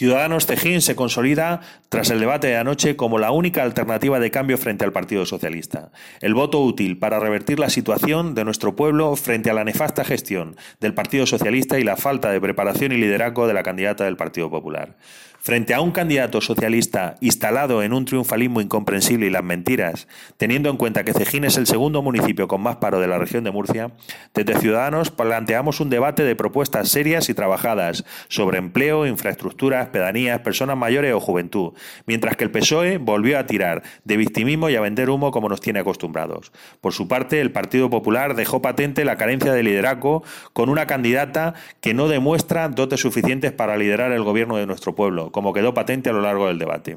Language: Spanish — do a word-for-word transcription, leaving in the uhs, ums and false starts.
Ciudadanos Cejín se consolida tras el debate de anoche como la única alternativa de cambio frente al Partido Socialista. El voto útil para revertir la situación de nuestro pueblo frente a la nefasta gestión del Partido Socialista y la falta de preparación y liderazgo de la candidata del Partido Popular. Frente a un candidato socialista instalado en un triunfalismo incomprensible y las mentiras, teniendo en cuenta que Cejín es el segundo municipio con más paro de la región de Murcia, desde Ciudadanos planteamos un debate de propuestas serias y trabajadas sobre empleo, infraestructuras, pedanías, personas mayores o juventud, mientras que el P S O E volvió a tirar de victimismo y a vender humo como nos tiene acostumbrados. Por su parte, el Partido Popular dejó patente la carencia de liderazgo con una candidata que no demuestra dotes suficientes para liderar el gobierno de nuestro pueblo, como quedó patente a lo largo del debate.